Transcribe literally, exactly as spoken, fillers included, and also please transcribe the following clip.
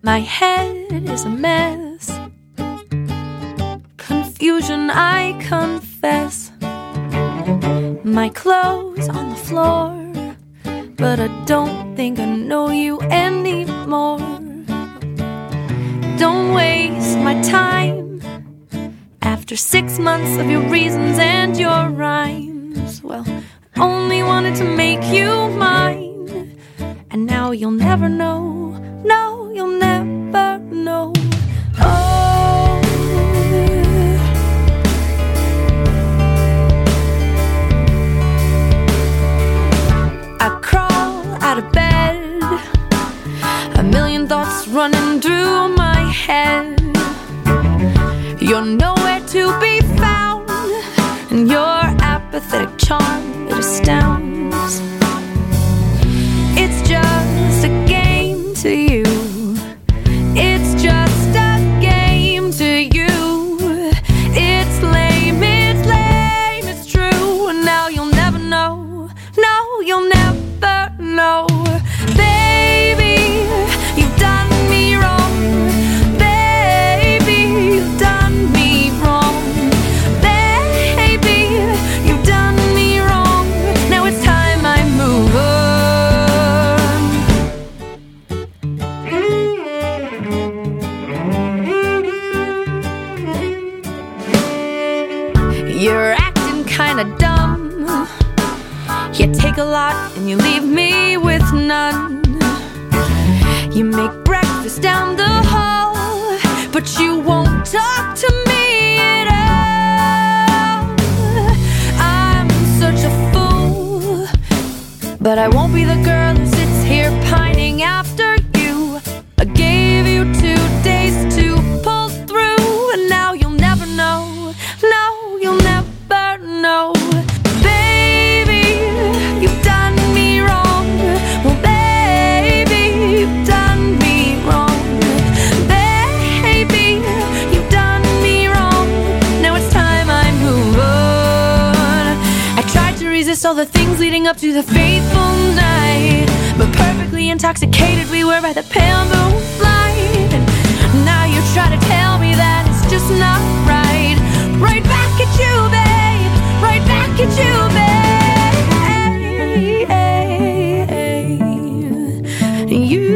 My head is a mess, confusion I confess. My clothes on the floor, but I don't think I know you anymore. Don't waste my time after six months of your reasons and your rhymes. Well, I only wanted to make you mine, and now you'll never know. No, you'll never know. Oh, I crawl out of bed, a million thoughts running through my head. You're nowhere to be found, and your apathetic charm, it astounds. It's just a game to you. It's just a game to you. It's lame, it's lame, it's true. And now you'll never know. No, you'll never know. Baby, you've done me wrong. Baby, you've done me wrong. Baby, you've done me wrong. Now it's time I move on. You're acting kinda dumb. You take a lot and you leave me with none. You make breakfast down the hall, but you won't talk to me at all. I'm such a fool, but I won't be the girl who sits here pining after you. I gave you two days to pull through, and now you'll never know. No, you'll never know. All the things leading up to the fateful night, but perfectly intoxicated we were by the pale moonlight. And now you try to tell me that it's just not right. Right back at you, babe. Right back at you, babe. Hey, hey, hey. You